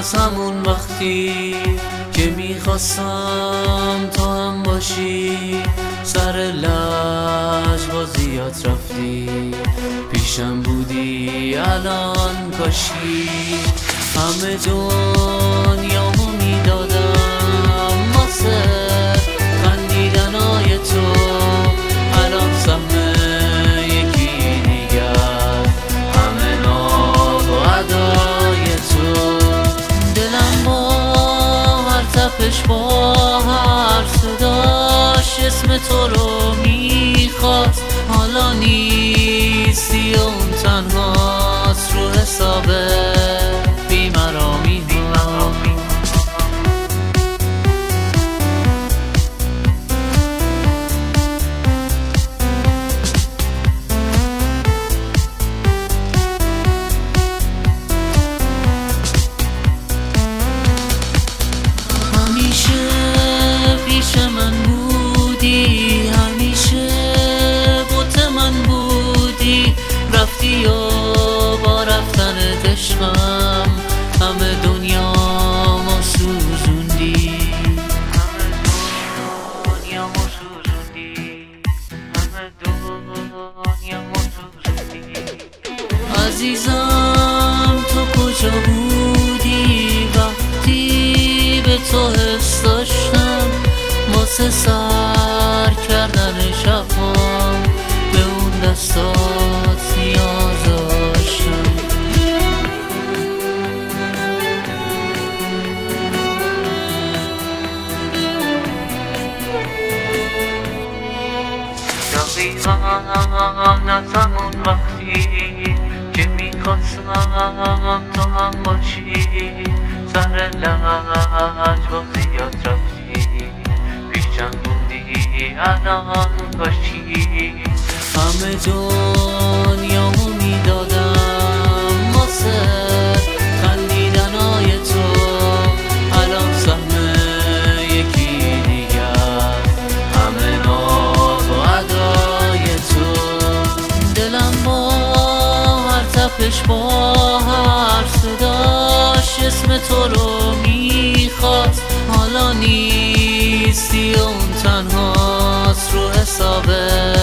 از همون وقتی که میخواستم تو هم باشی، سر لجبازیات رفتی، پیشم بودی الان کاشی. همه دنیامو میدادم واسه خندیدنای تو، الان سهم یکی دیگر، همه ناز و ادای تو. دلم با هر تپش، با هر صداش اسم تو رو میخواست، حالا نیستی و اون تنهاست رو حساب بیمرامی ها. همیشه پیش من بودی، همیشه بوت من بودی، رفتی و با رفتن عشقم همه دنیا ما سوزوندی، عزیزم تو کجا بودی وقتی به تو حس داشتم، واسه سر کردن شبام به اون دستات نیاز داشتم. دقیقا از همون وقتی که میخواستم تو هم باشی، سر لجبازیات رفتی، پیشم بودی الان کاشی. همه دنیامو میدادم واسه خندیدنای تو، الان سهم یکی دیگر، همه ناز و ادای تو. دلم با هر تپش، با هر صداش اسم تو رو میخواست، حالا نیستی و اون تنهاست رو حساب